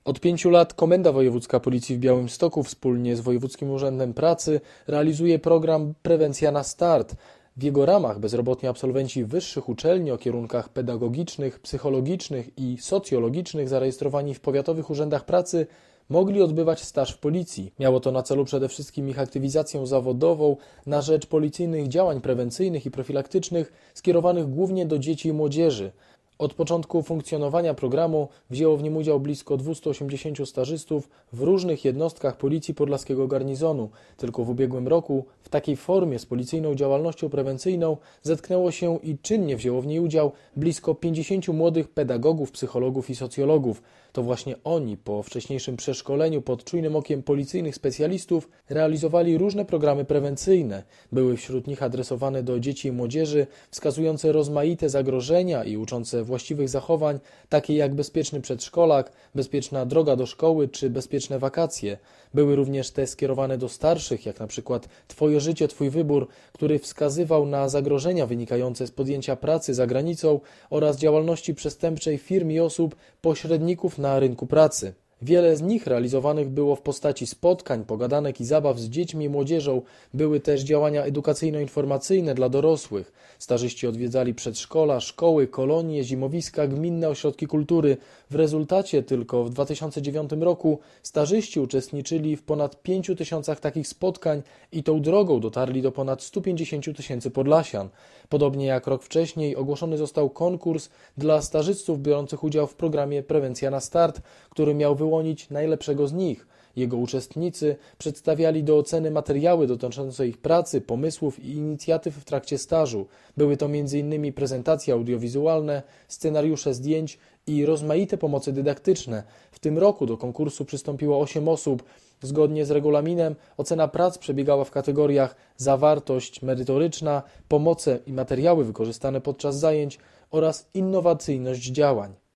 Od 5 lat Komenda Wojewódzka Policji w Białymstoku wspólnie z Wojewódzkim Urzędem Pracy realizuje program Prewencja na Start. W jego ramach bezrobotni absolwenci wyższych uczelni o kierunkach pedagogicznych, psychologicznych i socjologicznych zarejestrowani w powiatowych urzędach pracy mogli odbywać staż w policji. Miało to na celu przede wszystkim ich aktywizację zawodową na rzecz policyjnych działań prewencyjnych i profilaktycznych skierowanych głównie do dzieci i młodzieży. Od początku funkcjonowania programu wzięło w nim udział blisko 280 stażystów w różnych jednostkach Policji Podlaskiego Garnizonu. Tylko w ubiegłym roku w takiej formie z policyjną działalnością prewencyjną zetknęło się i czynnie wzięło w niej udział blisko 50 młodych pedagogów, psychologów i socjologów. To właśnie oni po wcześniejszym przeszkoleniu pod czujnym okiem policyjnych specjalistów realizowali różne programy prewencyjne. Były wśród nich adresowane do dzieci i młodzieży, wskazujące rozmaite zagrożenia i uczące właściwych zachowań, takie jak bezpieczny przedszkolak, bezpieczna droga do szkoły czy bezpieczne wakacje. Były również te skierowane do starszych, jak na przykład Twoje życie, Twój wybór, który wskazywał na zagrożenia wynikające z podjęcia pracy za granicą oraz działalności przestępczej firm i osób pośredników na rynku pracy. Wiele z nich realizowanych było w postaci spotkań, pogadanek i zabaw z dziećmi i młodzieżą. Były też działania edukacyjno-informacyjne dla dorosłych. Stażyści odwiedzali przedszkola, szkoły, kolonie, zimowiska, gminne ośrodki kultury. W rezultacie tylko w 2009 roku stażyści uczestniczyli w ponad 5 tysiącach takich spotkań i tą drogą dotarli do ponad 150 tysięcy podlasian. Podobnie jak rok wcześniej ogłoszony został konkurs dla stażystów biorących udział w programie Prewencja na Start, który miał wyłonić najlepszego z nich. Jego uczestnicy przedstawiali do oceny materiały dotyczące ich pracy, pomysłów i inicjatyw w trakcie stażu. Były to m.in. prezentacje audiowizualne, scenariusze zdjęć i rozmaite pomocy dydaktyczne. W tym roku do konkursu przystąpiło 8 osób. Zgodnie z regulaminem ocena prac przebiegała w kategoriach zawartość merytoryczna, pomoce i materiały wykorzystane podczas zajęć oraz innowacyjność działań.